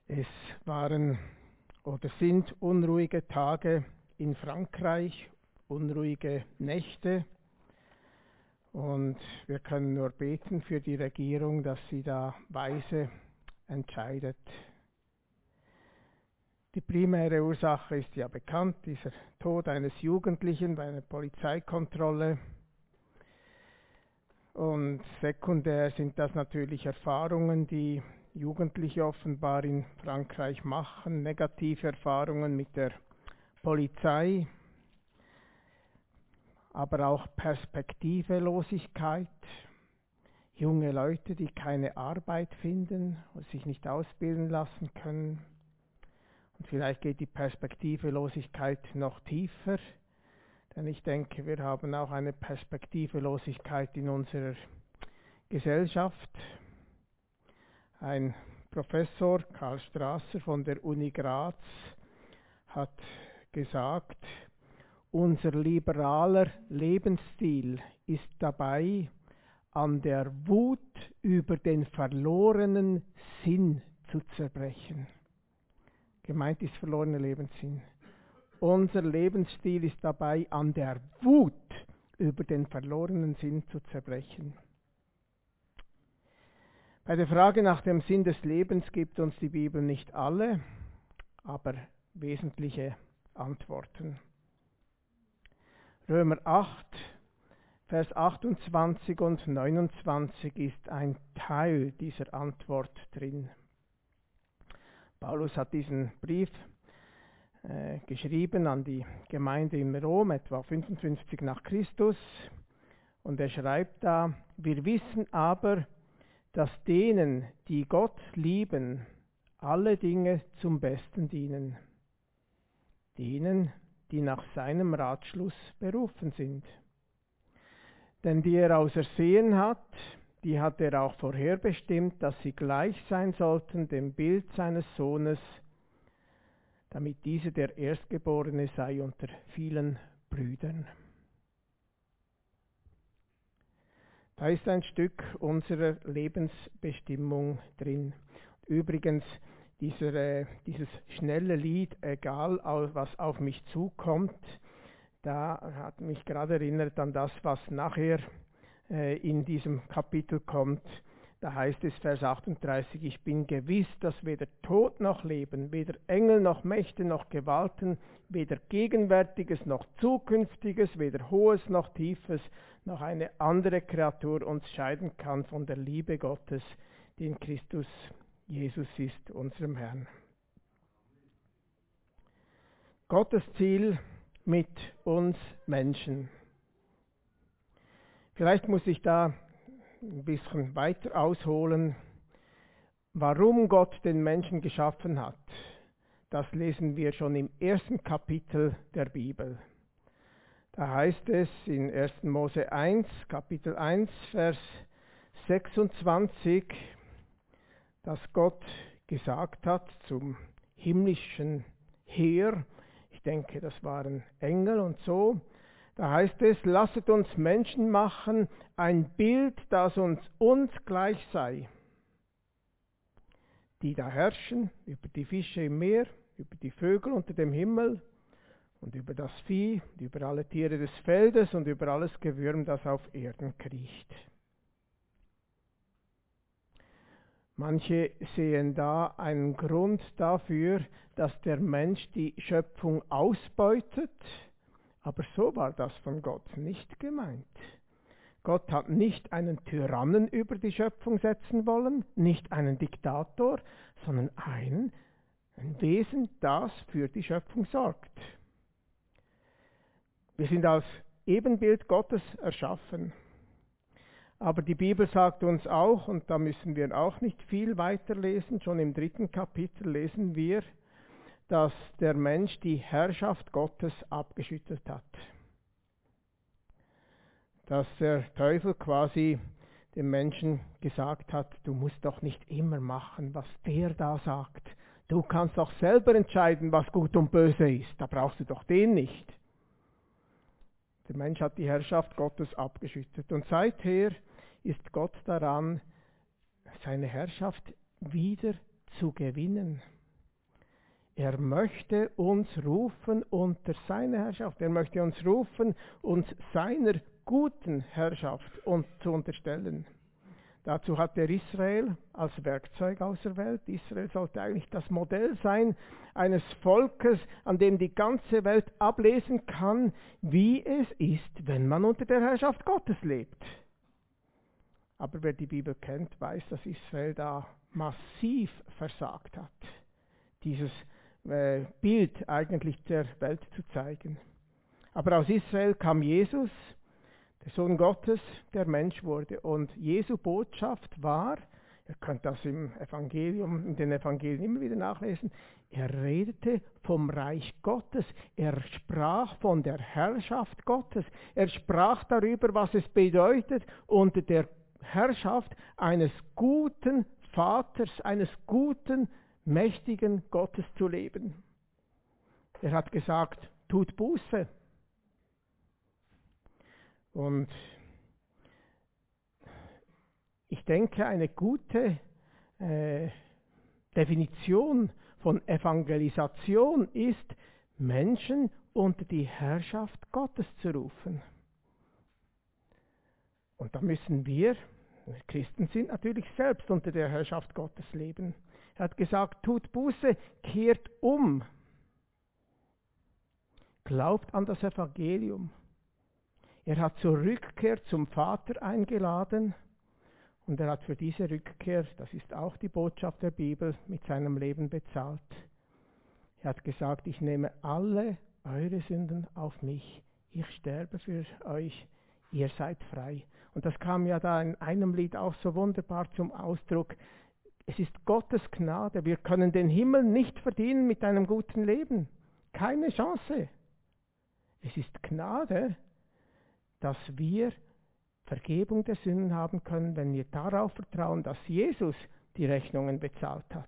Es waren oder sind unruhige Tage in Frankreich, unruhige Nächte. Und wir können nur beten für die Regierung, dass sie da weise entscheidet. Die primäre Ursache ist ja bekannt, dieser Tod eines Jugendlichen bei einer Polizeikontrolle. Und sekundär sind das natürlich Erfahrungen, die Jugendliche offenbar in Frankreich machen, negative Erfahrungen mit der Polizei, aber auch Perspektivelosigkeit, junge Leute, die keine Arbeit finden und sich nicht ausbilden lassen können. Und vielleicht geht die Perspektivelosigkeit noch tiefer, denn ich denke, wir haben auch eine Perspektivelosigkeit in unserer Gesellschaft. Ein Professor, Karl Strasser von der Uni Graz, hat gesagt, unser liberaler Lebensstil ist dabei, an der Wut über den verlorenen Sinn zu zerbrechen. Gemeint ist verlorener Lebenssinn. Unser Lebensstil ist dabei, an der Wut über den verlorenen Sinn zu zerbrechen. Bei der Frage nach dem Sinn des Lebens gibt uns die Bibel nicht alle, aber wesentliche Antworten. Römer 8, Vers 28 und 29 ist ein Teil dieser Antwort drin. Paulus hat diesen Brief geschrieben an die Gemeinde in Rom, etwa 55 nach Christus. Und er schreibt da, wir wissen aber, dass denen, die Gott lieben, alle Dinge zum Besten dienen. Denen, die nach seinem Ratschluss berufen sind. Denn die er ausersehen hat, die hat er auch vorherbestimmt, dass sie gleich sein sollten dem Bild seines Sohnes, damit dieser der Erstgeborene sei unter vielen Brüdern. Da ist ein Stück unserer Lebensbestimmung drin. Übrigens, dieses schnelle Lied, egal was auf mich zukommt, da hat mich gerade erinnert an das, was nachher in diesem Kapitel kommt. Da heißt es, Vers 38, ich bin gewiss, dass weder Tod noch Leben, weder Engel noch Mächte noch Gewalten, weder Gegenwärtiges noch Zukünftiges, weder Hohes noch Tiefes, noch eine andere Kreatur uns scheiden kann von der Liebe Gottes, die in Christus Jesus ist, unserem Herrn. Gottes Ziel mit uns Menschen. Vielleicht muss ich da ein bisschen weiter ausholen, warum Gott den Menschen geschaffen hat. Das lesen wir schon im ersten Kapitel der Bibel. Da heißt es in 1. Mose 1, Kapitel 1, Vers 26, dass Gott gesagt hat zum himmlischen Heer, ich denke, das waren Engel und so, da heißt es, lasset uns Menschen machen, ein Bild, das uns gleich sei, die da herrschen über die Fische im Meer, über die Vögel unter dem Himmel und über das Vieh, über alle Tiere des Feldes und über alles Gewürm, das auf Erden kriecht. Manche sehen da einen Grund dafür, dass der Mensch die Schöpfung ausbeutet, aber so war das von Gott nicht gemeint. Gott hat nicht einen Tyrannen über die Schöpfung setzen wollen, nicht einen Diktator, sondern ein Wesen, das für die Schöpfung sorgt. Wir sind als Ebenbild Gottes erschaffen. Aber die Bibel sagt uns auch, und da müssen wir auch nicht viel weiterlesen, schon im 3. Kapitel lesen wir, dass der Mensch die Herrschaft Gottes abgeschüttet hat. Dass der Teufel quasi dem Menschen gesagt hat, du musst doch nicht immer machen, was der da sagt. Du kannst doch selber entscheiden, was gut und böse ist. Da brauchst du doch den nicht. Der Mensch hat die Herrschaft Gottes abgeschüttet. Und seither ist Gott daran, seine Herrschaft wieder zu gewinnen. Er möchte uns rufen unter seine Herrschaft. Er möchte uns rufen, uns seiner guten Herrschaft zu unterstellen. Dazu hat er Israel als Werkzeug auserwählt. Israel sollte eigentlich das Modell sein eines Volkes, an dem die ganze Welt ablesen kann, wie es ist, wenn man unter der Herrschaft Gottes lebt. Aber wer die Bibel kennt, weiß, dass Israel da massiv versagt hat, dieses Bild eigentlich der Welt zu zeigen. Aber aus Israel kam Jesus, der Sohn Gottes, der Mensch wurde. Und Jesu Botschaft war, ihr könnt das in den Evangelien immer wieder nachlesen, er redete vom Reich Gottes, er sprach von der Herrschaft Gottes, er sprach darüber, was es bedeutet, unter der Herrschaft eines guten Vaters, eines guten, mächtigen Gottes zu leben. Er hat gesagt, tut Buße. Und ich denke, eine gute Definition von Evangelisation ist, Menschen unter die Herrschaft Gottes zu rufen. Und da müssen wir, Christen sind natürlich selbst unter der Herrschaft Gottes leben. Er hat gesagt, tut Buße, kehrt um. Glaubt an das Evangelium. Er hat zur Rückkehr zum Vater eingeladen und er hat für diese Rückkehr, das ist auch die Botschaft der Bibel, mit seinem Leben bezahlt. Er hat gesagt, ich nehme alle eure Sünden auf mich, ich sterbe für euch, ihr seid frei. Und das kam ja da in einem Lied auch so wunderbar zum Ausdruck. Es ist Gottes Gnade, wir können den Himmel nicht verdienen mit einem guten Leben. Keine Chance. Es ist Gnade, dass wir Vergebung der Sünden haben können, wenn wir darauf vertrauen, dass Jesus die Rechnungen bezahlt hat.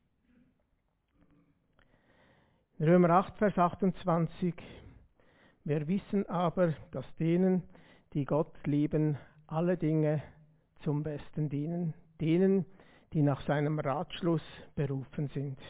Römer 8, Vers 28. Wir wissen aber, dass denen, die Gott lieben, alle Dinge zum Besten dienen, denen, die nach seinem Ratschluss berufen sind.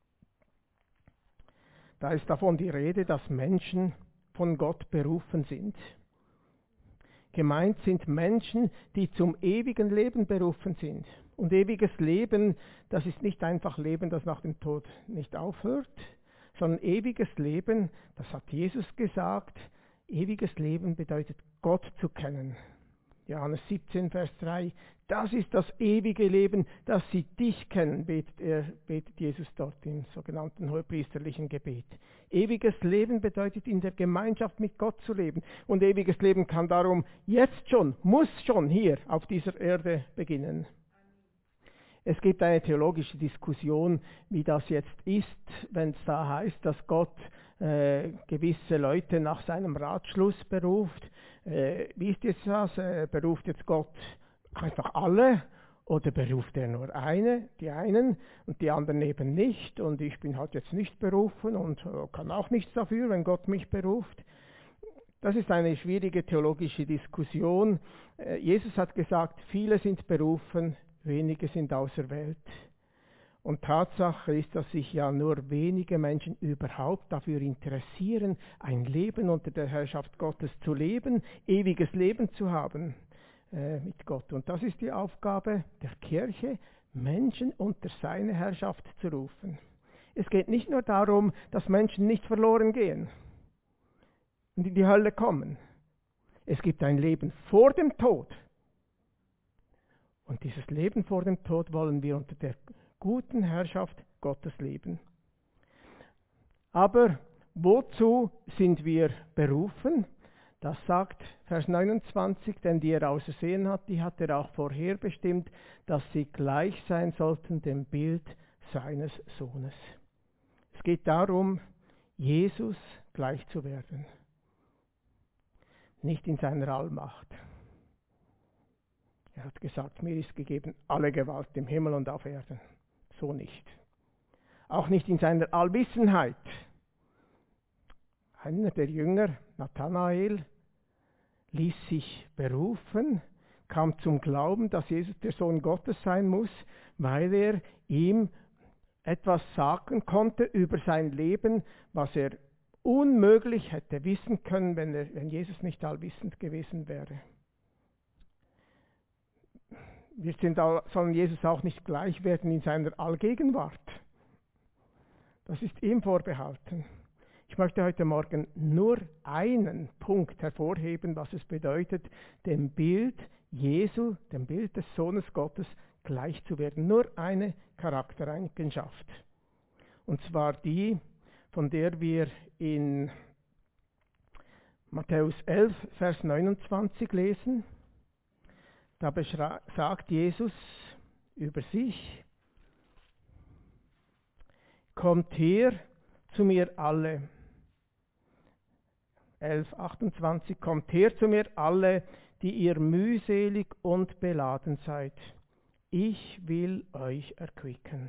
Da ist davon die Rede, dass Menschen von Gott berufen sind. Gemeint sind Menschen, die zum ewigen Leben berufen sind. Und ewiges Leben, das ist nicht einfach Leben, das nach dem Tod nicht aufhört, sondern ewiges Leben, das hat Jesus gesagt, ewiges Leben bedeutet Gott zu kennen. Johannes 17, Vers 3, das ist das ewige Leben, dass sie dich kennen, betet Jesus dort im sogenannten hohepriesterlichen Gebet. Ewiges Leben bedeutet, in der Gemeinschaft mit Gott zu leben. Und ewiges Leben kann darum jetzt schon, muss schon hier auf dieser Erde beginnen. Es gibt eine theologische Diskussion, wie das jetzt ist, wenn es da heißt, dass Gott gewisse Leute nach seinem Ratschluss beruft. Wie ist jetzt das? Beruft jetzt Gott einfach alle oder beruft er nur die einen und die anderen eben nicht? Und ich bin halt jetzt nicht berufen und kann auch nichts dafür, wenn Gott mich beruft. Das ist eine schwierige theologische Diskussion. Jesus hat gesagt, viele sind berufen, wenige sind auserwählt. Und Tatsache ist, dass sich ja nur wenige Menschen überhaupt dafür interessieren, ein Leben unter der Herrschaft Gottes zu leben, ewiges Leben zu haben mit Gott. Und das ist die Aufgabe der Kirche, Menschen unter seine Herrschaft zu rufen. Es geht nicht nur darum, dass Menschen nicht verloren gehen und in die Hölle kommen. Es gibt ein Leben vor dem Tod. Und dieses Leben vor dem Tod wollen wir unter der guten Herrschaft Gottes leben. Aber wozu sind wir berufen? Das sagt Vers 29, denn die er ausersehen hat, die hat er auch vorherbestimmt, dass sie gleich sein sollten dem Bild seines Sohnes. Es geht darum, Jesus gleich zu werden. Nicht in seiner Allmacht. Er hat gesagt, mir ist gegeben alle Gewalt im Himmel und auf Erden. So nicht. Auch nicht in seiner Allwissenheit. Einer der Jünger, Nathanael, ließ sich berufen, kam zum Glauben, dass Jesus der Sohn Gottes sein muss, weil er ihm etwas sagen konnte über sein Leben, was er unmöglich hätte wissen können, wenn Jesus nicht allwissend gewesen wäre. Wir sollen Jesus auch nicht gleich werden in seiner Allgegenwart. Das ist ihm vorbehalten. Ich möchte heute Morgen nur einen Punkt hervorheben, was es bedeutet, dem Bild Jesu, dem Bild des Sohnes Gottes gleich zu werden. Nur eine Charaktereigenschaft. Und zwar die, von der wir in Matthäus 11, Vers 29 lesen. Da sagt Jesus über sich: Kommt her zu mir alle. 11,28 Kommt her zu mir alle, die ihr mühselig und beladen seid. Ich will euch erquicken.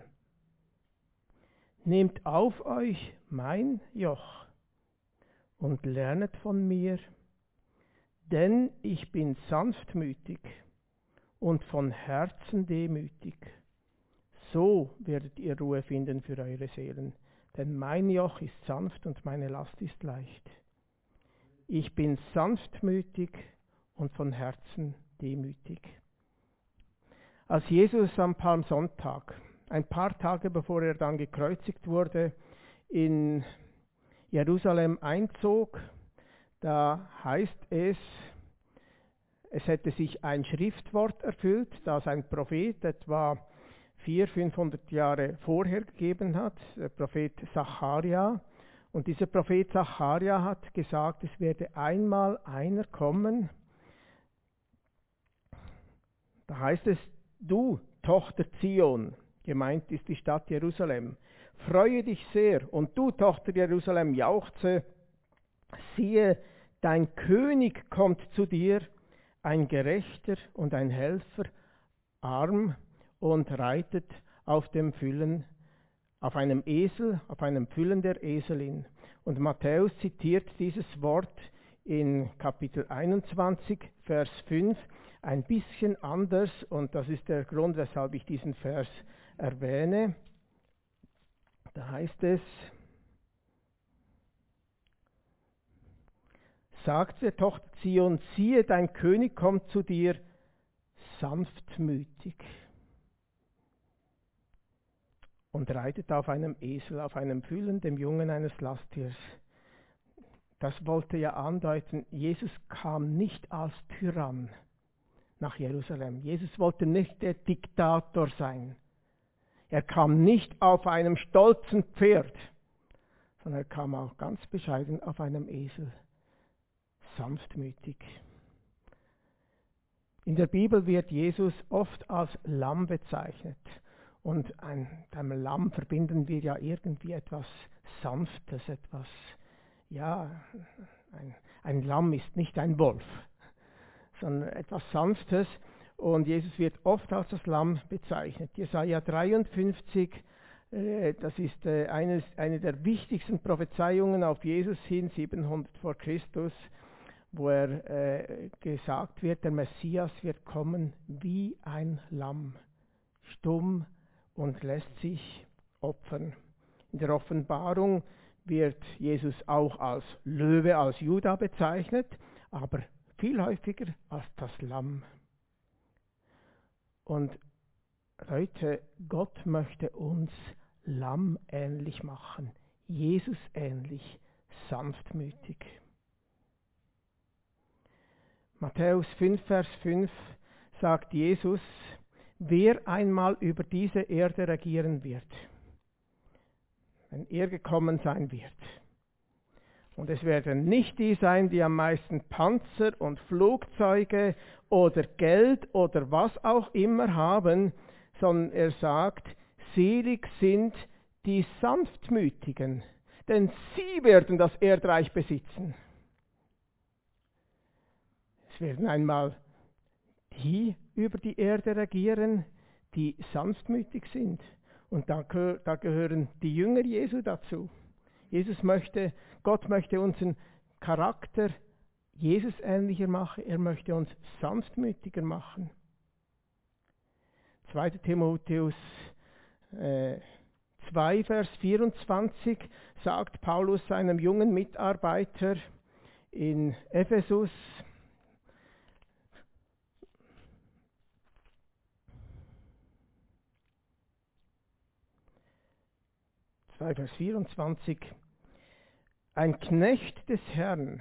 Nehmt auf euch mein Joch und lernet von mir, denn ich bin sanftmütig und von Herzen demütig. So werdet ihr Ruhe finden für eure Seelen, denn mein Joch ist sanft und meine Last ist leicht. Ich bin sanftmütig und von Herzen demütig. Als Jesus am Palmsonntag, ein paar Tage bevor er dann gekreuzigt wurde, in Jerusalem einzog, da heißt es hätte sich ein Schriftwort erfüllt, das ein Prophet etwa 400-500 Jahre vorher gegeben hat, der Prophet Sacharja. Und dieser Prophet Sacharja hat gesagt, es werde einmal einer kommen. Da heißt es: Du, Tochter Zion, gemeint ist die Stadt Jerusalem, freue dich sehr, und du, Tochter Jerusalem, jauchze, siehe, dein König kommt zu dir, ein Gerechter und ein Helfer, arm und reitet auf einem Esel, auf einem Füllen der Eselin. Und Matthäus zitiert dieses Wort in Kapitel 21, Vers 5, ein bisschen anders, und das ist der Grund, weshalb ich diesen Vers erwähne. Da heißt es: Sagt der Tochter Zion, siehe, dein König kommt zu dir, sanftmütig und reitet auf einem Esel, auf einem Füllen, dem Jungen eines Lasttiers. Das wollte ja andeuten, Jesus kam nicht als Tyrann nach Jerusalem. Jesus wollte nicht der Diktator sein. Er kam nicht auf einem stolzen Pferd, sondern er kam auch ganz bescheiden auf einem Esel, sanftmütig. In der Bibel wird Jesus oft als Lamm bezeichnet. Und einem Lamm verbinden wir ja irgendwie etwas Sanftes, ein Lamm ist nicht ein Wolf, sondern etwas Sanftes. Und Jesus wird oft als das Lamm bezeichnet. Jesaja 53, das ist eine der wichtigsten Prophezeiungen auf Jesus hin, 700 vor Christus, wo gesagt wird, der Messias wird kommen wie ein Lamm, stumm und lässt sich opfern. In der Offenbarung wird Jesus auch als Löwe, als Juda bezeichnet, aber viel häufiger als das Lamm. Und Leute, Gott möchte uns lammähnlich machen, Jesus ähnlich, sanftmütig. Matthäus 5, Vers 5 sagt Jesus: Wer einmal über diese Erde regieren wird, wenn er gekommen sein wird. Und es werden nicht die sein, die am meisten Panzer und Flugzeuge oder Geld oder was auch immer haben, sondern er sagt, selig sind die Sanftmütigen, denn sie werden das Erdreich besitzen. Es werden einmal die über die Erde regieren, die sanftmütig sind. Und da gehören die Jünger Jesu dazu. Gott möchte unseren Charakter Jesus ähnlicher machen, er möchte uns sanftmütiger machen. 2. Timotheus 2, Vers 24 sagt Paulus seinem jungen Mitarbeiter in Ephesus, Vers 24, ein Knecht des Herrn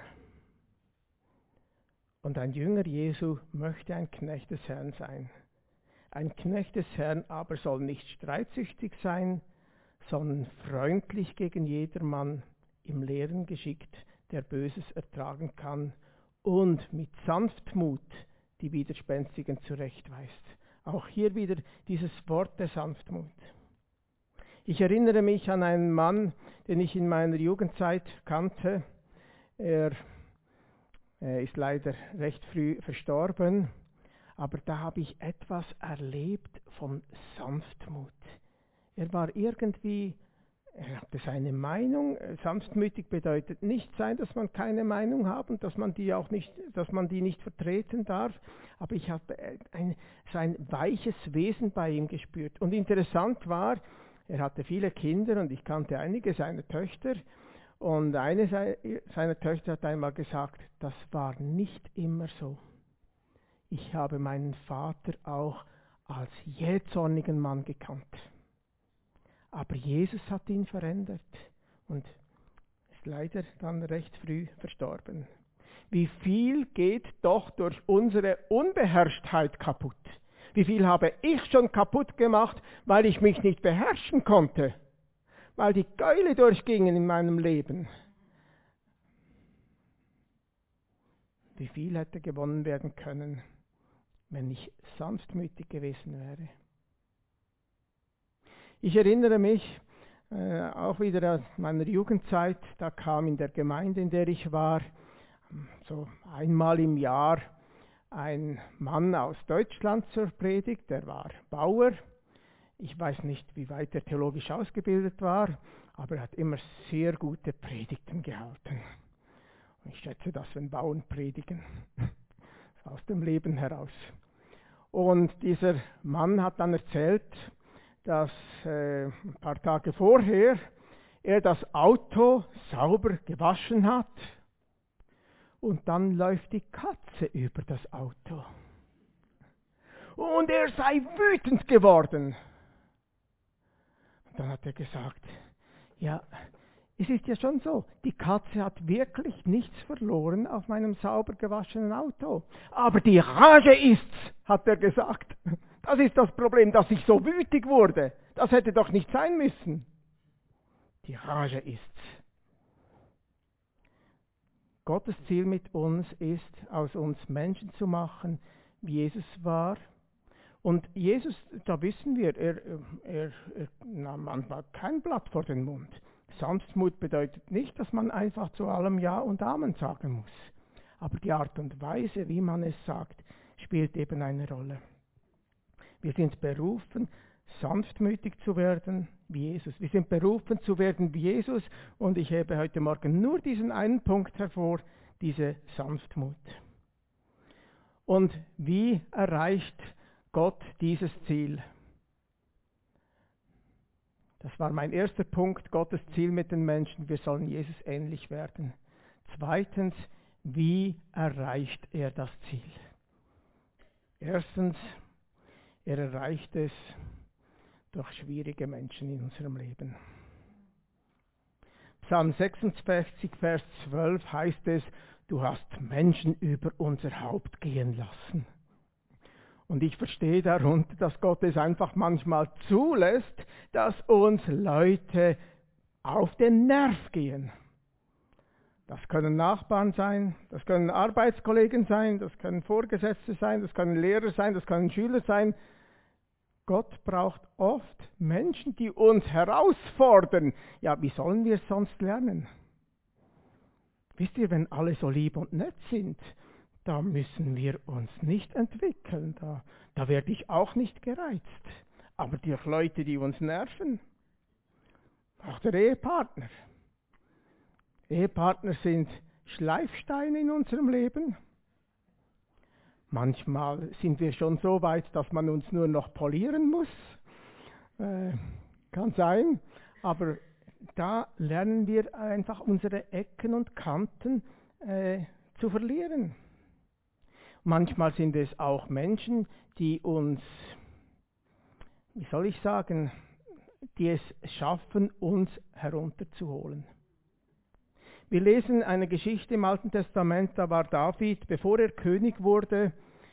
und ein Jünger Jesu möchte ein Knecht des Herrn sein. Ein Knecht des Herrn aber soll nicht streitsüchtig sein, sondern freundlich gegen jedermann, im Lehren geschickt, der Böses ertragen kann und mit Sanftmut die Widerspenstigen zurechtweist. Auch hier wieder dieses Wort der Sanftmut. Ich erinnere mich an einen Mann, den ich in meiner Jugendzeit kannte. Er ist leider recht früh verstorben, aber da habe ich etwas erlebt von Sanftmut. Er war irgendwie, er hatte seine Meinung. Sanftmütig bedeutet nicht sein, dass man keine Meinung hat und dass man die nicht vertreten darf. Aber ich habe sein weiches Wesen bei ihm gespürt. Und interessant war, er hatte viele Kinder und ich kannte einige seiner Töchter. Und eine seiner Töchter hat einmal gesagt, das war nicht immer so. Ich habe meinen Vater auch als jähzornigen Mann gekannt. Aber Jesus hat ihn verändert und ist leider dann recht früh verstorben. Wie viel geht doch durch unsere Unbeherrschtheit kaputt? Wie viel habe ich schon kaputt gemacht, weil ich mich nicht beherrschen konnte? Weil die Gäule durchgingen in meinem Leben. Wie viel hätte gewonnen werden können, wenn ich sanftmütig gewesen wäre? Ich erinnere mich auch wieder an meiner Jugendzeit, da kam in der Gemeinde, in der ich war, so einmal im Jahr ein Mann aus Deutschland zur Predigt, der war Bauer. Ich weiß nicht, wie weit er theologisch ausgebildet war, aber er hat immer sehr gute Predigten gehalten. Ich schätze das, wenn Bauern predigen, aus dem Leben heraus. Und dieser Mann hat dann erzählt, dass ein paar Tage vorher er das Auto sauber gewaschen hat und dann läuft die Katze über das Auto. Und er sei wütend geworden. Und dann hat er gesagt, ja, es ist ja schon so, die Katze hat wirklich nichts verloren auf meinem sauber gewaschenen Auto. Aber die Rage ist's, hat er gesagt. Das ist das Problem, dass ich so wütig wurde. Das hätte doch nicht sein müssen. Die Rage ist's. Gottes Ziel mit uns ist, aus uns Menschen zu machen, wie Jesus war. Und Jesus, da wissen wir, er nahm manchmal kein Blatt vor den Mund. Sanftmut bedeutet nicht, dass man einfach zu allem Ja und Amen sagen muss. Aber die Art und Weise, wie man es sagt, spielt eben eine Rolle. Wir sind berufen, sanftmütig zu werden wie Jesus. Wir sind berufen zu werden wie Jesus und ich hebe heute Morgen nur diesen einen Punkt hervor, diese Sanftmut. Und wie erreicht Gott dieses Ziel? Das war mein erster Punkt, Gottes Ziel mit den Menschen. Wir sollen Jesus ähnlich werden. Zweitens, wie erreicht er das Ziel? Erstens, er erreicht es durch schwierige Menschen in unserem Leben. Psalm 66, Vers 12 heißt es, du hast Menschen über unser Haupt gehen lassen. Und ich verstehe darunter, dass Gott es einfach manchmal zulässt, dass uns Leute auf den Nerv gehen. Das können Nachbarn sein, das können Arbeitskollegen sein, das können Vorgesetzte sein, das können Lehrer sein, das können Schüler sein. Gott braucht oft Menschen, die uns herausfordern. Ja, wie sollen wir es sonst lernen? Wisst ihr, wenn alle so lieb und nett sind, da müssen wir uns nicht entwickeln. Da werde ich auch nicht gereizt. Aber die Leute, die uns nerven, auch der Ehepartner. Ehepartner sind Schleifsteine in unserem Leben. Manchmal sind wir schon so weit, dass man uns nur noch polieren muss. Kann sein. Aber da lernen wir einfach unsere Ecken und Kanten zu verlieren. Manchmal sind es auch Menschen, die uns, wie soll ich sagen, die es schaffen, uns herunterzuholen. Wir lesen eine Geschichte im Alten Testament, da war David, bevor er König wurde,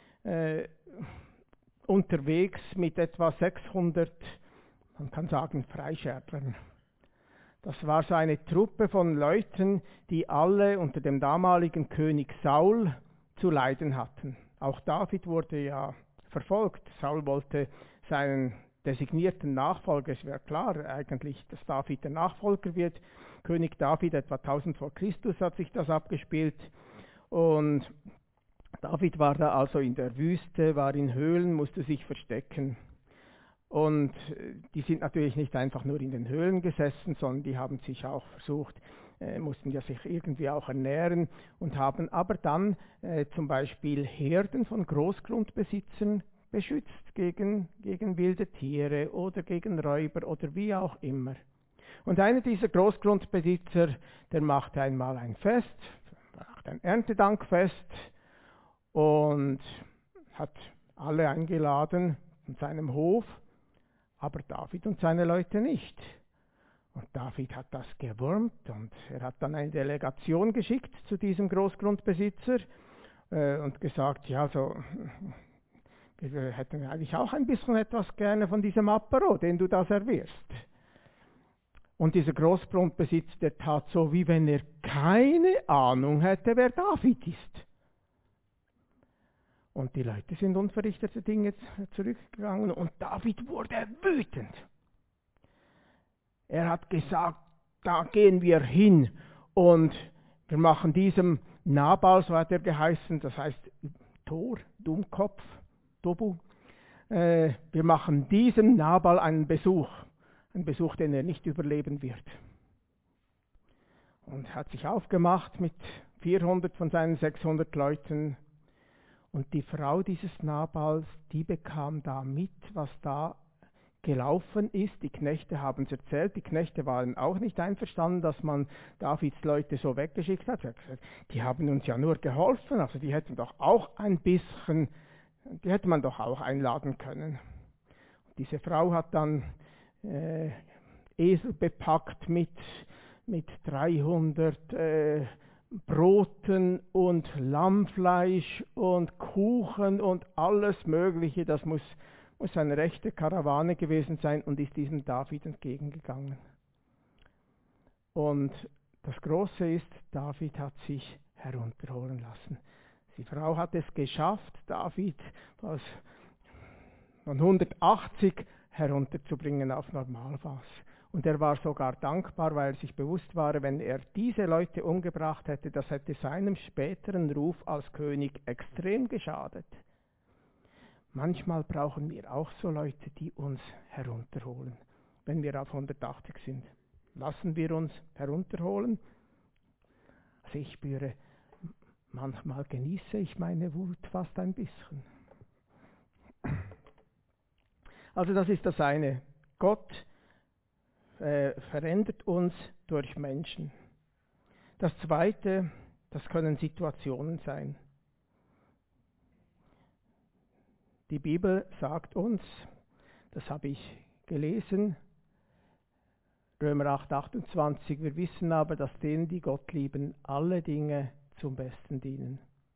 unterwegs mit etwa 600, man kann sagen, Freischärlern. Das war so eine Truppe von Leuten, die alle unter dem damaligen König Saul zu leiden hatten. Auch David wurde ja verfolgt. Saul wollte seinen designierten Nachfolger, es wäre klar eigentlich, dass David der Nachfolger wird. König David, etwa 1000 vor Christus hat sich das abgespielt. Und David war da also in der Wüste, war in Höhlen, musste sich verstecken. Und die sind natürlich nicht einfach nur in den Höhlen gesessen, sondern die haben sich auch versucht, mussten ja sich irgendwie auch ernähren und haben aber dann zum Beispiel Herden von Großgrundbesitzern beschützt gegen wilde Tiere oder gegen Räuber oder wie auch immer. Und einer dieser Großgrundbesitzer, der machte einmal ein Fest, machte ein Erntedankfest und hat alle eingeladen von seinem Hof, aber David und seine Leute nicht. Und David hat das gewurmt und er hat dann eine Delegation geschickt zu diesem Großgrundbesitzer und gesagt, ja, so, wir hätten eigentlich auch ein bisschen etwas gerne von diesem Apero, den du da servierst. Und dieser Großgrundbesitzer, der tat so, wie wenn er keine Ahnung hätte, wer David ist. Und die Leute sind unverrichtete Dinge zurückgegangen und David wurde wütend. Er hat gesagt, da gehen wir hin und wir machen diesem Nabal, so hat er geheißen, das heißt Tor, Dummkopf, Tobu, wir machen diesem Nabal einen Besuch, den er nicht überleben wird. Und hat sich aufgemacht mit 400 von seinen 600 Leuten. Und die Frau dieses Nabals, die bekam da mit, was da gelaufen ist. Die Knechte haben es erzählt. Die Knechte waren auch nicht einverstanden, dass man Davids Leute so weggeschickt hat. Sie hat gesagt, die haben uns ja nur geholfen, also die hätten doch auch ein bisschen, die hätte man doch auch einladen können. Und diese Frau hat dann Esel bepackt mit 300 Broten und Lammfleisch und Kuchen und alles Mögliche. Das muss eine rechte Karawane gewesen sein und ist diesem David entgegengegangen. Und das Große ist, David hat sich herunterholen lassen. Die Frau hat es geschafft, David von 180 herunterzubringen auf Normalmaß. Und er war sogar dankbar, weil er sich bewusst war, wenn er diese Leute umgebracht hätte, das hätte seinem späteren Ruf als König extrem geschadet. Manchmal brauchen wir auch so Leute, die uns herunterholen, wenn wir auf 180 sind. Lassen wir uns herunterholen. Also ich spüre, manchmal genieße ich meine Wut fast ein bisschen. Also das ist das eine. Gott verändert uns durch Menschen. Das zweite, das können Situationen sein. Die Bibel sagt uns, das habe ich gelesen, Römer 8, 28, wir wissen aber, dass denen, die Gott lieben, alle Dinge zum Besten dienen.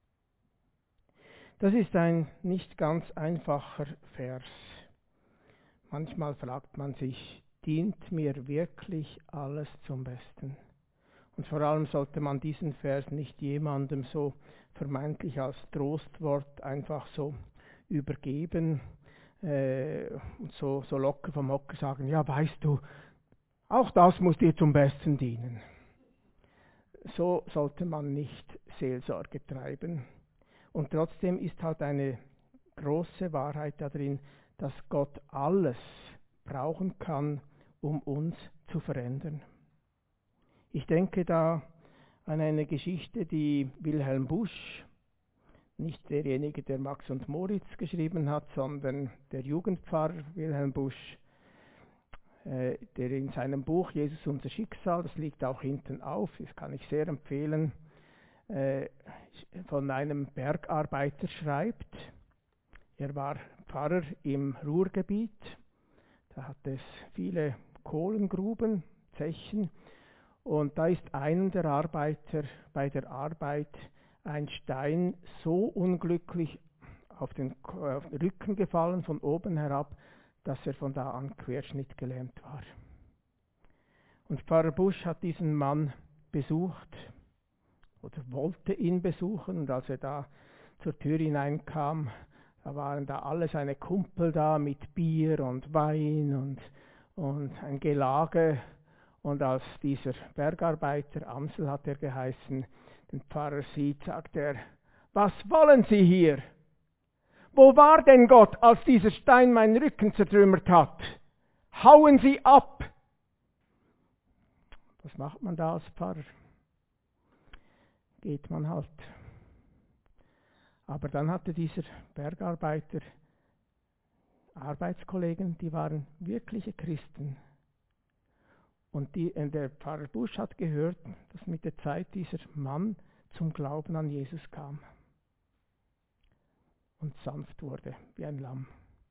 Das ist ein nicht ganz einfacher Vers. Manchmal fragt man sich, dient mir wirklich alles zum Besten? Und vor allem sollte man diesen Vers nicht jemandem so vermeintlich als Trostwort einfach so übergeben und so locker vom Hocker sagen, ja weißt du, auch das muss dir zum Besten dienen. So sollte man nicht Seelsorge treiben. Und trotzdem ist halt eine große Wahrheit darin, dass Gott alles brauchen kann, um uns zu verändern. Ich denke da an eine Geschichte, die Wilhelm Busch, nicht derjenige, der Max und Moritz geschrieben hat, sondern der Jugendpfarrer Wilhelm Busch, der in seinem Buch Jesus unser Schicksal, das liegt auch hinten auf, das kann ich sehr empfehlen, von einem Bergarbeiter schreibt. Er war Pfarrer im Ruhrgebiet, da hat es viele Kohlengruben, Zechen, und da ist einem der Arbeiter bei der Arbeit ein Stein so unglücklich auf den Rücken gefallen, von oben herab, dass er von da an querschnittgelähmt war. Und Pfarrer Busch hat diesen Mann besucht oder wollte ihn besuchen, und als er da zur Tür hineinkam, da waren da alle seine Kumpel da mit Bier und Wein und ein Gelage. Und als dieser Bergarbeiter, Amsel hat er geheißen, den Pfarrer sieht, sagt er: Was wollen Sie hier? Wo war denn Gott, als dieser Stein meinen Rücken zertrümmert hat? Hauen Sie ab! Was macht man da als Pfarrer? Geht man halt. Aber dann hatte dieser Bergarbeiter Arbeitskollegen, die waren wirkliche Christen. Und der Pfarrer Busch hat gehört, dass mit der Zeit dieser Mann zum Glauben an Jesus kam und sanft wurde wie ein Lamm.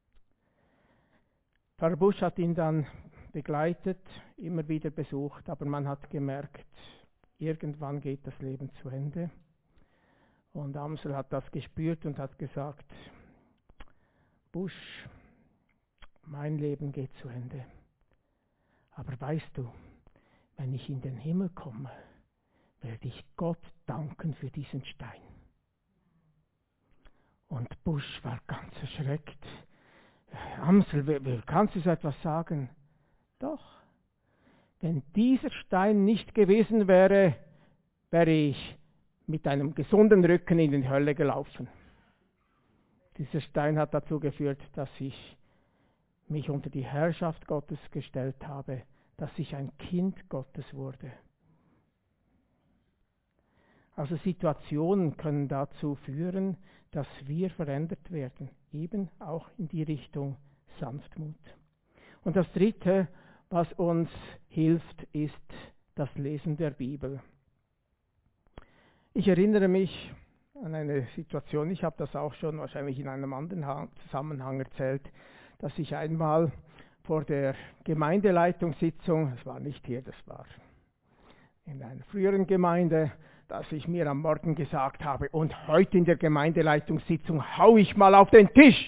Pfarrer Busch hat ihn dann begleitet, immer wieder besucht, aber man hat gemerkt, irgendwann geht das Leben zu Ende. Und Amsel hat das gespürt und hat gesagt: Busch, mein Leben geht zu Ende. Aber weißt du, wenn ich in den Himmel komme, werde ich Gott danken für diesen Stein. Und Busch war ganz erschreckt. Amsel, kannst du so etwas sagen? Doch, wenn dieser Stein nicht gewesen wäre, wäre ich mit einem gesunden Rücken in die Hölle gelaufen. Dieser Stein hat dazu geführt, dass ich mich unter die Herrschaft Gottes gestellt habe, dass ich ein Kind Gottes wurde. Also Situationen können dazu führen, dass wir verändert werden, eben auch in die Richtung Sanftmut. Und das Dritte, was uns hilft, ist das Lesen der Bibel. Ich erinnere mich an eine Situation, ich habe das auch schon wahrscheinlich in einem anderen Zusammenhang erzählt, dass ich einmal vor der Gemeindeleitungssitzung, das war nicht hier, das war in einer früheren Gemeinde, dass ich mir am Morgen gesagt habe, und heute in der Gemeindeleitungssitzung hau ich mal auf den Tisch.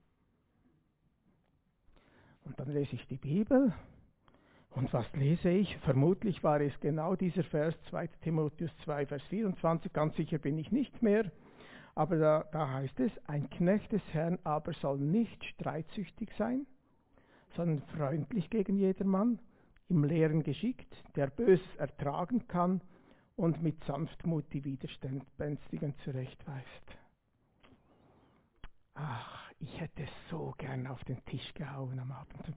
Und dann lese ich die Bibel. Und was lese ich? Vermutlich war es genau dieser Vers, 2 Timotheus 2, Vers 24, ganz sicher bin ich nicht mehr. Aber da heißt es, ein Knecht des Herrn aber soll nicht streitsüchtig sein, sondern freundlich gegen jedermann, im Lehren geschickt, der Böses ertragen kann und mit Sanftmut die Widerspänstigen zurechtweist. Ach, ich hätte so gern auf den Tisch gehauen am Abend.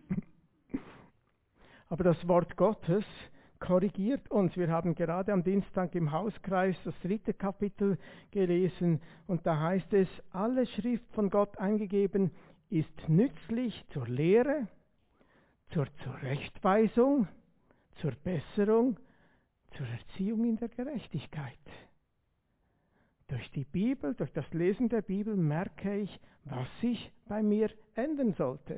Aber das Wort Gottes korrigiert uns. Wir haben gerade am Dienstag im Hauskreis das 3. Kapitel gelesen und da heißt es, alle Schrift von Gott eingegeben ist nützlich zur Lehre, zur Zurechtweisung, zur Besserung, zur Erziehung in der Gerechtigkeit. Durch die Bibel, durch das Lesen der Bibel merke ich, was sich bei mir ändern sollte.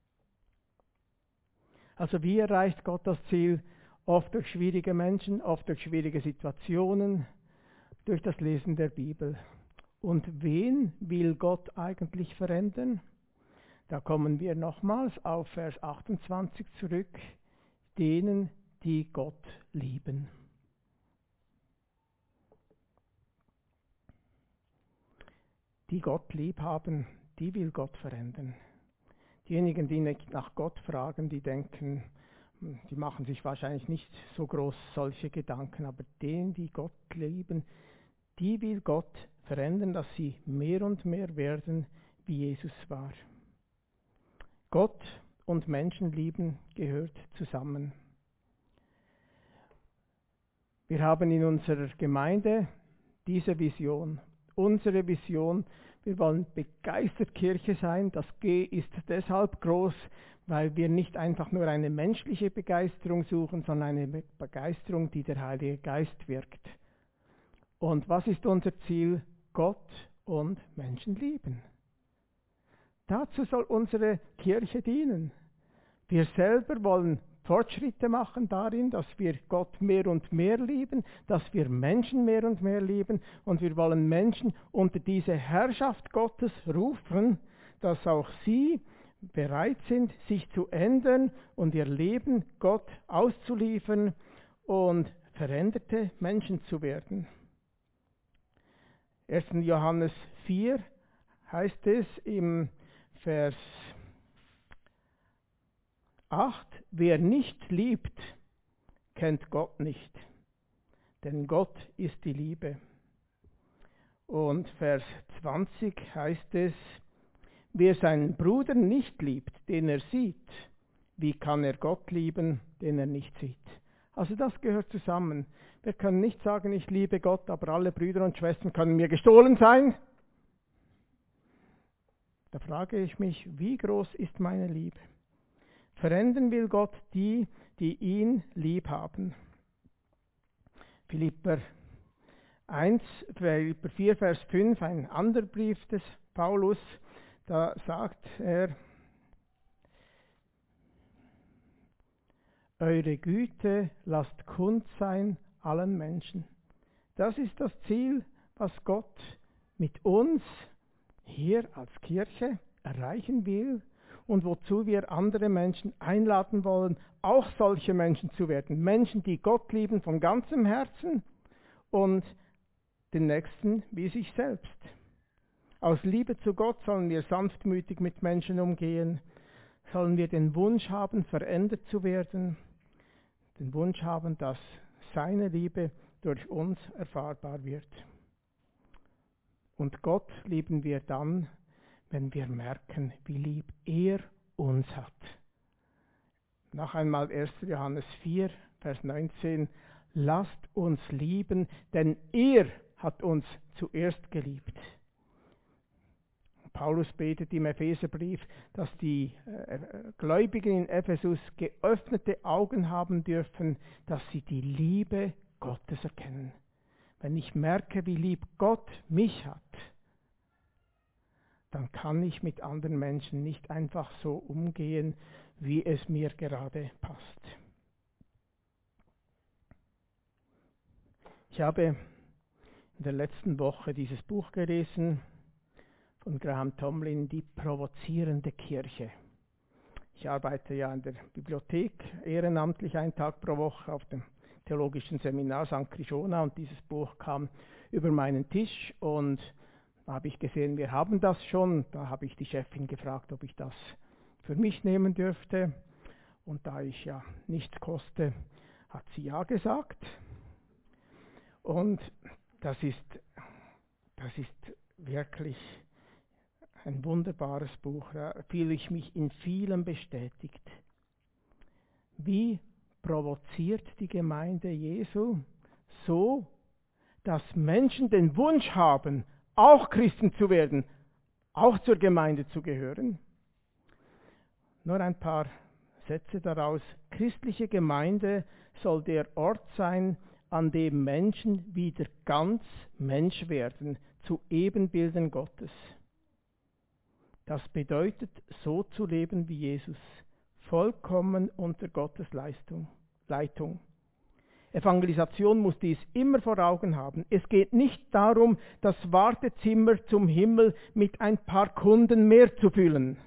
Also wie erreicht Gott das Ziel? Oft durch schwierige Menschen, oft durch schwierige Situationen, durch das Lesen der Bibel. Und wen will Gott eigentlich verändern? Da kommen wir nochmals auf Vers 28 zurück. Denen, die Gott lieben. Die Gott lieb haben, die will Gott verändern. Diejenigen, die nicht nach Gott fragen, die denken, die machen sich wahrscheinlich nicht so groß solche Gedanken, aber denen, die Gott lieben, die will Gott verändern, dass sie mehr und mehr werden, wie Jesus war. Gott und Menschenlieben gehört zusammen. Wir haben in unserer Gemeinde diese Vision. unsere Vision. Wir wollen begeistert Kirche sein. Das G ist deshalb groß, weil wir nicht einfach nur eine menschliche Begeisterung suchen, sondern eine Begeisterung, die der Heilige Geist wirkt. Und was ist unser Ziel? Gott und Menschen lieben. Dazu soll unsere Kirche dienen. Wir selber wollen Fortschritte machen darin, dass wir Gott mehr und mehr lieben, dass wir Menschen mehr und mehr lieben und wir wollen Menschen unter diese Herrschaft Gottes rufen, dass auch sie bereit sind, sich zu ändern und ihr Leben Gott auszuliefern und veränderte Menschen zu werden. 1. Johannes 4 heißt es im Vers 8, wer nicht liebt, kennt Gott nicht, denn Gott ist die Liebe. Und Vers 20 heißt es, wer seinen Bruder nicht liebt, den er sieht, wie kann er Gott lieben, den er nicht sieht? Also das gehört zusammen. Wir können nicht sagen, ich liebe Gott, aber alle Brüder und Schwestern können mir gestohlen sein. Da frage ich mich, wie groß ist meine Liebe? Verändern will Gott die, die ihn lieb haben. Philipper 4, Vers 5, ein anderer Brief des Paulus, da sagt er, eure Güte lasst kund sein allen Menschen. Das ist das Ziel, was Gott mit uns hier als Kirche erreichen will und wozu wir andere Menschen einladen wollen, auch solche Menschen zu werden. Menschen, die Gott lieben von ganzem Herzen und den Nächsten wie sich selbst. Aus Liebe zu Gott sollen wir sanftmütig mit Menschen umgehen, sollen wir den Wunsch haben, verändert zu werden, den Wunsch haben, dass seine Liebe durch uns erfahrbar wird. Und Gott lieben wir dann, wenn wir merken, wie lieb er uns hat. Noch einmal 1. Johannes 4, Vers 19. Lasst uns lieben, denn er hat uns zuerst geliebt. Paulus betet im Epheserbrief, dass die Gläubigen in Ephesus geöffnete Augen haben dürfen, dass sie die Liebe Gottes erkennen. Wenn ich merke, wie lieb Gott mich hat, dann kann ich mit anderen Menschen nicht einfach so umgehen, wie es mir gerade passt. Ich habe in der letzten Woche dieses Buch gelesen von Graham Tomlin, Die provozierende Kirche. Ich arbeite ja in der Bibliothek, ehrenamtlich einen Tag pro Woche auf dem Theologischen Seminar St. Krishona und dieses Buch kam über meinen Tisch und da habe ich gesehen, wir haben das schon. Da habe ich die Chefin gefragt, ob ich das für mich nehmen dürfte. Und da ich ja nichts koste, hat sie ja gesagt. Und das ist wirklich ein wunderbares Buch. Da fühle ich mich in vielem bestätigt. Wie provoziert die Gemeinde Jesu so, dass Menschen den Wunsch haben, auch Christen zu werden, auch zur Gemeinde zu gehören? Nur ein paar Sätze daraus. Christliche Gemeinde soll der Ort sein, an dem Menschen wieder ganz Mensch werden, zu Ebenbildern Gottes. Das bedeutet, so zu leben wie Jesus, vollkommen unter Gottes Leitung. Evangelisation muss dies immer vor Augen haben. Es geht nicht darum, das Wartezimmer zum Himmel mit ein paar Kunden mehr zu füllen.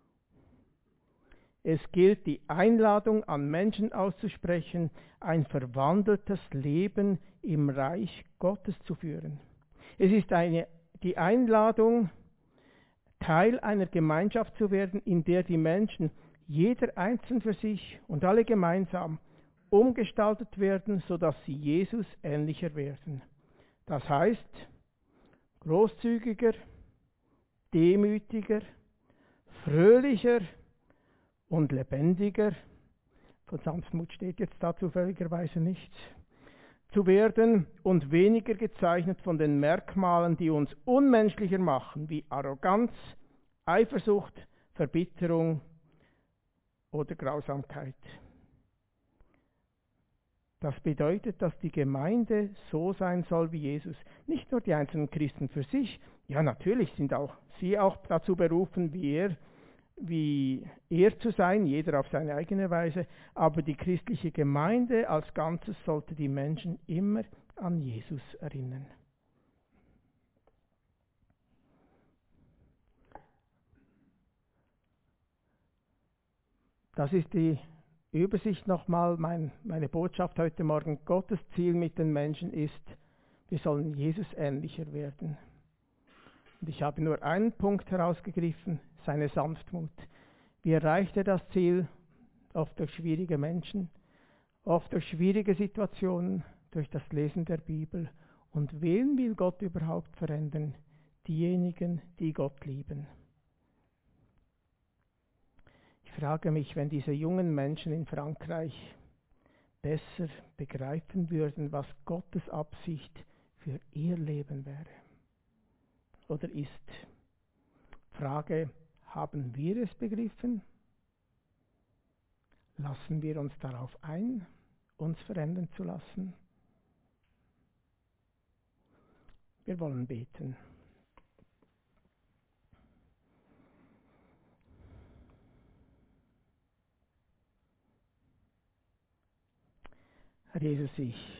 Es gilt, die Einladung an Menschen auszusprechen, ein verwandeltes Leben im Reich Gottes zu führen. Es ist die Einladung, Teil einer Gemeinschaft zu werden, in der die Menschen, jeder einzeln für sich und alle gemeinsam, umgestaltet werden, sodass sie Jesus ähnlicher werden. Das heißt, großzügiger, demütiger, fröhlicher und lebendiger. Von Sanftmut steht jetzt da zufälligerweise nichts. zu werden und weniger gezeichnet von den Merkmalen, die uns unmenschlicher machen, wie Arroganz, Eifersucht, Verbitterung oder Grausamkeit. Das bedeutet, dass die Gemeinde so sein soll wie Jesus. Nicht nur die einzelnen Christen für sich, ja natürlich sind auch sie auch dazu berufen, wie er zu sein, jeder auf seine eigene Weise, aber die christliche Gemeinde als Ganzes sollte die Menschen immer an Jesus erinnern. Das ist die Übersicht nochmal, meine Botschaft heute Morgen. Gottes Ziel mit den Menschen ist, wir sollen Jesus ähnlicher werden. Und ich habe nur einen Punkt herausgegriffen, seine Sanftmut. Wie erreicht er das Ziel? Oft durch schwierige Menschen, oft durch schwierige Situationen, durch das Lesen der Bibel. Und wen will Gott überhaupt verändern? Diejenigen, die Gott lieben. Ich frage mich, wenn diese jungen Menschen in Frankreich besser begreifen würden, was Gottes Absicht für ihr Leben wäre oder ist. Frage, haben wir es begriffen? Lassen wir uns darauf ein, uns verändern zu lassen? Wir wollen beten. Herr Jesus, ich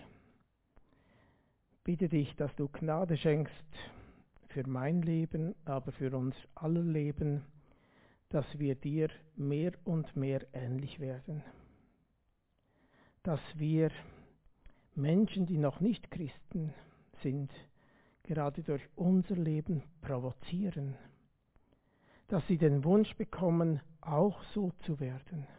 bitte dich, dass du Gnade schenkst für mein Leben, aber für uns aller Leben, dass wir dir mehr und mehr ähnlich werden. Dass wir Menschen, die noch nicht Christen sind, gerade durch unser Leben provozieren. Dass sie den Wunsch bekommen, auch so zu werden.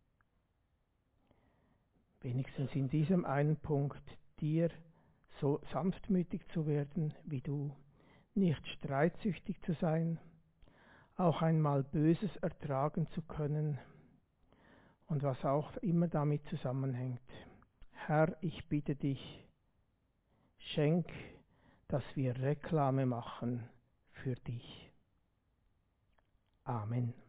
Wenigstens in diesem einen Punkt, dir so sanftmütig zu werden wie du, nicht streitsüchtig zu sein, auch einmal Böses ertragen zu können und was auch immer damit zusammenhängt. Herr, ich bitte dich, schenk, dass wir Reklame machen für dich. Amen.